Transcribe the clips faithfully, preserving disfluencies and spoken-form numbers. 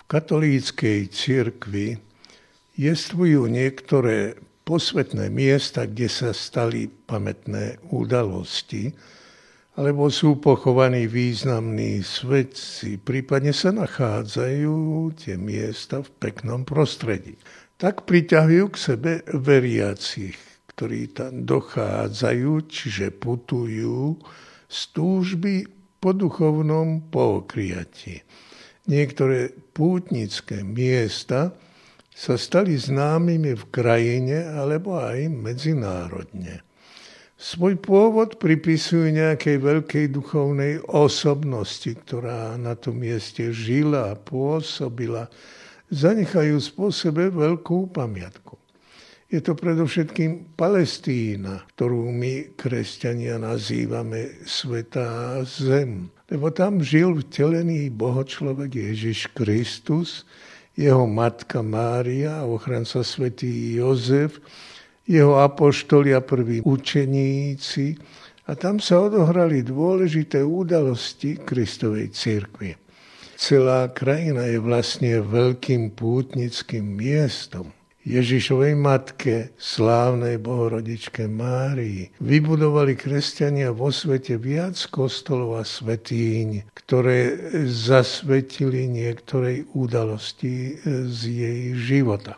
V katolíckej cirkvi jestvujú niektoré posvätné miesta, kde sa stali pamätné udalosti, alebo sú pochovaní významní svetci, prípadne sa nachádzajú tie miesta v peknom prostredí. Tak priťahujú k sebe veriacich, ktorí tam dochádzajú, čiže putujú z túžby po duchovnom pookriati. Niektoré pútnické miesta sa stali známymi v krajine alebo aj medzinárodne. Svoj pôvod pripisujú nejakej veľkej duchovnej osobnosti, ktorá na tom mieste žila a pôsobila. Zanechajú po sebe veľkú pamiatku. Je to predovšetkým Palestína, ktorú my, kresťania, nazývame Svätá zem. Lebo tam žil vtelený bohočlovek Ježiš Kristus, jeho matka Mária a ochranca svätý Jozef, jeho apoštoli a prví učeníci, a tam sa odohrali dôležité udalosti Kristovej cirkvi. Celá krajina je vlastne veľkým pútnickým miestom. Ježišovej matke, slávnej Bohorodičke Márii, vybudovali kresťania vo svete viac kostolov a svätýň, ktoré zasvetili niektorej udalosti z jej života.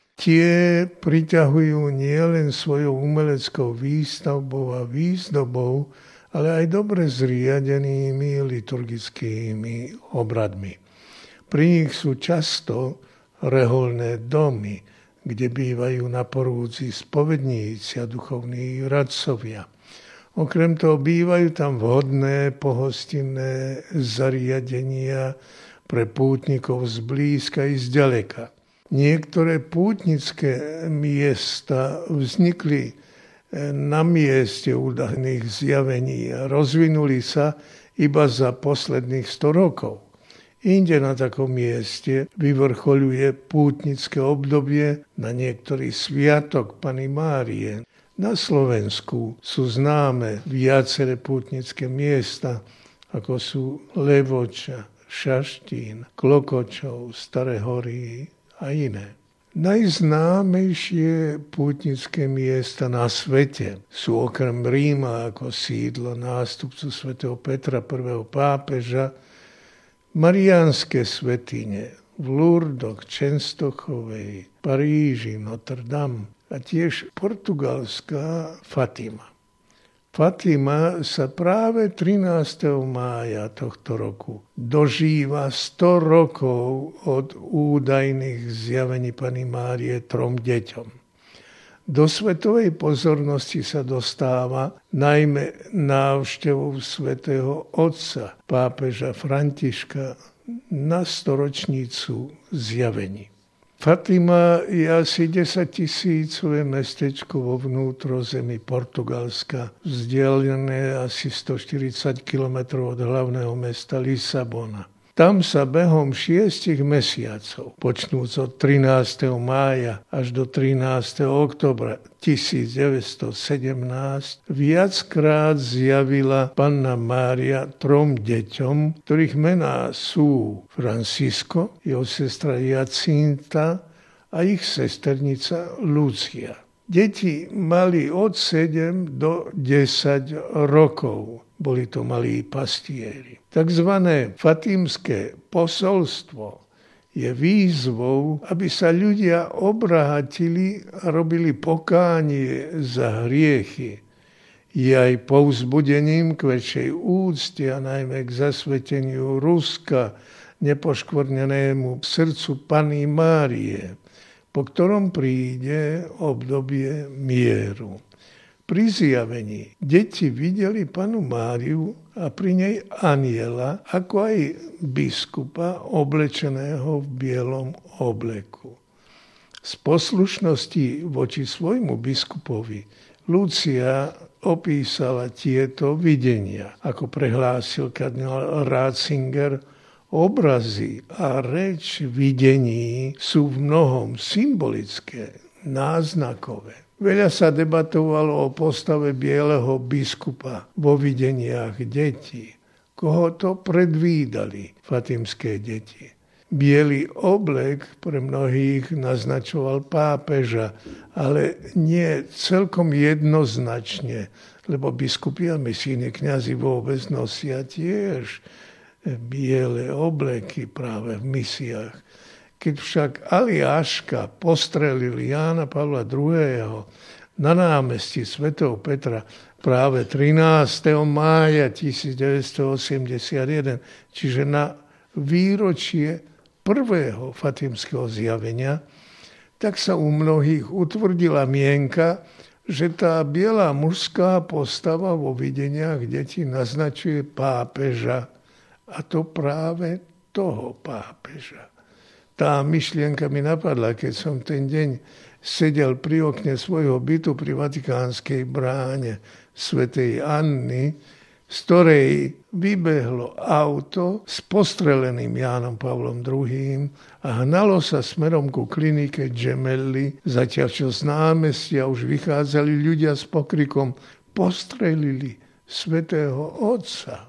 Tie priťahujú nielen svojou umeleckou výstavbou a výzdobou, ale aj dobre zriadenými liturgickými obradmi. Pri nich sú často reholné domy, kde bývajú na porúdzi spovedníci a duchovní radcovia. Okrem toho bývajú tam vhodné pohostinné zariadenia pre pútnikov zblízka i zďaleka. Niektoré pútnické miesta vznikli na mieste údajných zjavení a rozvinuli sa iba za posledných sto rokov. Inde na takom mieste vyvrchoľuje pútnické obdobie na niektorý sviatok Panny Márie. Na Slovensku sú známe viaceré pútnické miesta, ako sú Levoča, Šaštín, Klokočov, Staré hory a iné. Najznámejšie pútnické miesta na svete sú okrem Ríma ako sídlo nástupcu svätého Petra, prvého pápeža, mariánske svätyne v Lurdoch, Čenstochovej, Paríži, Notre Dame a tiež portugalská Fatima. Fatima sa práve trinásteho mája tohto roku dožíva sto rokov od údajných zjavení Panny Márie trom deťom. Do svetovej pozornosti sa dostáva najmä návštevou svätého Otca, pápeža Františka, na storočnicu zjavení. Fatima je asi desaťtisícové mestečko vo vnútrozemí Portugalska, vzdialené asi stoštyridsať kilometrov od hlavného mesta Lisabona. Tam sa behom šiestich mesiacov, počnúc od trinásteho mája až do trinásteho októbra tisícdeväťstosedemnásť, viackrát zjavila Panna Mária trom deťom, ktorých mená sú Francisco, jeho sestra Jacinta a ich sesternica Lucia. Deti mali od sedem do desať rokov. Boli to malí pastieri. Takzvané fatímske posolstvo je výzvou, aby sa ľudia obrátili a robili pokánie za hriechy. Je aj povzbudením k väčšej úcte a najmä k zasveteniu Ruska, nepoškvrnenému srdcu Panny Márie, po ktorom príde obdobie mieru. Pri zjavení deti videli Pannu Máriu a pri nej anjela, ako aj biskupa oblečeného v bielom obleku. Z poslušnosti voči svojmu biskupovi Lucia opísala tieto videnia. Ako prehlásil kardinál Ratzinger, obrazy a reč videní sú v mnohom symbolické, náznakové. Veľa sa debatovalo o postave bieleho biskupa vo videniach detí. Koho to predvídali fatimské deti? Bielý oblek pre mnohých naznačoval pápeža, ale nie celkom jednoznačne, lebo biskupy a misijní kňazi vôbec nosia tiež biele obleky práve v misiách. Keď však Aliáška postrelil Jána Pavla druhého. na námestí svätého Petra práve trinásteho mája tisícdeväťstoosemdesiatjeden, čiže na výročie prvého fatimského zjavenia, tak sa u mnohých utvrdila mienka, že tá biela mužská postava vo videniach detí naznačuje pápeža, a to práve toho pápeža. Tá myšlienka mi napadla, keď som ten deň sedel pri okne svojho bytu pri Vatikánskej bráne svätej Anny, z ktorej vybehlo auto s postreleným Jánom Pavlom druhým. a hnalo sa smerom ku klinike Gemelli, zatiaľ čo z námestia už vychádzali ľudia s pokrikom: postrelili svätého Otca.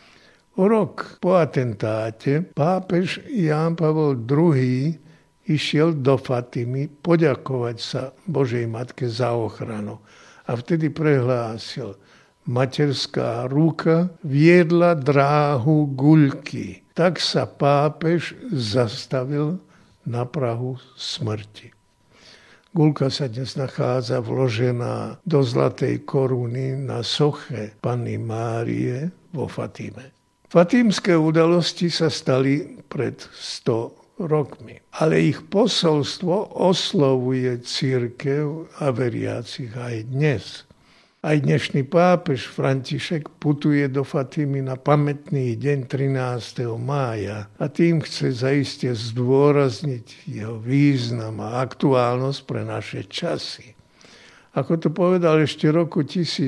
O rok po atentáte pápež Ján Pavol druhý. išiel do Fatimy poďakovať sa Božej Matke za ochranu. A vtedy prehlásil: materská ruka viedla dráhu guľky. Tak sa pápež zastavil na prahu smrti. Guľka sa dnes nachádza vložená do zlatej koruny na soche Panny Márie vo Fatime. Fatímske udalosti sa stali pred sto rokmi, ale ich posolstvo oslovuje cirkev a veriacich aj dnes. Aj dnešný pápež František putuje do Fatimy na pamätný deň trinásteho mája a tým chce zaiste zdôrazniť jeho význam a aktuálnosť pre naše časy. Ako to povedal ešte v roku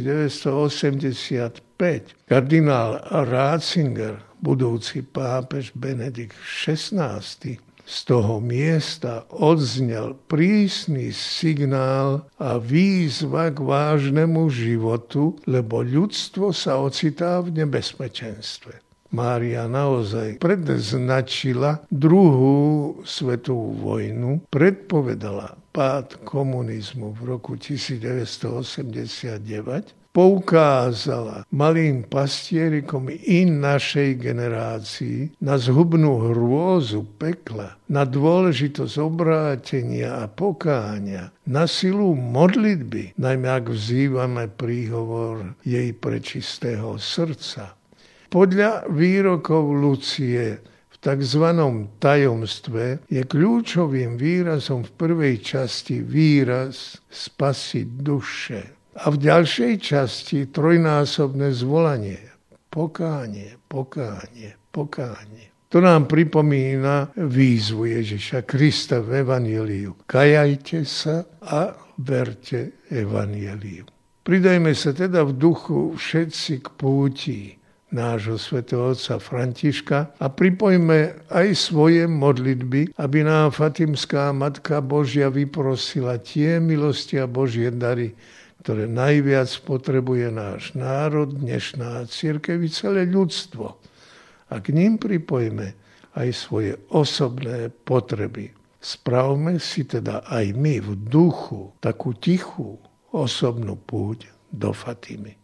tisícdeväťstoosemdesiatpäť kardinál Ratzinger, budúci pápež Benedikt šestnásty, z toho miesta odznel prísny signál a výzva k vážnemu životu, lebo ľudstvo sa ocitá v nebezpečenstve. Mária naozaj predznačila druhú svetovú vojnu, predpovedala pád komunizmu v roku tisícdeväťstoosemdesiatdeväť, poukázala malým pastierikom i našej generácii na zhubnú hrôzu pekla, na dôležitosť obrátenia a pokánia, na silu modlitby, najmä ak vzývame príhovor jej prečistého srdca. Podľa výrokov Lucie v takzvanom tajomstve je kľúčovým výrazom v prvej časti výraz spasiť duše. A v ďalšej časti trojnásobné zvolanie. Pokánie, pokánie, pokánie. To nám pripomína výzvu Ježiša Krista v Evanjeliu. Kajajte sa a verte Evanjeliu. Pridajme sa teda v duchu všetci k púti nášho svätého otca Františka a pripojme aj svoje modlitby, aby nám Fatimská Matka Božia vyprosila tie milosti a Božie dary, ktoré najviac potrebuje náš národ, dnešná cirkev i celé ľudstvo. A k ním pripojme aj svoje osobné potreby. Spravme si teda aj my v duchu takú tichú osobnú púť do Fatimy.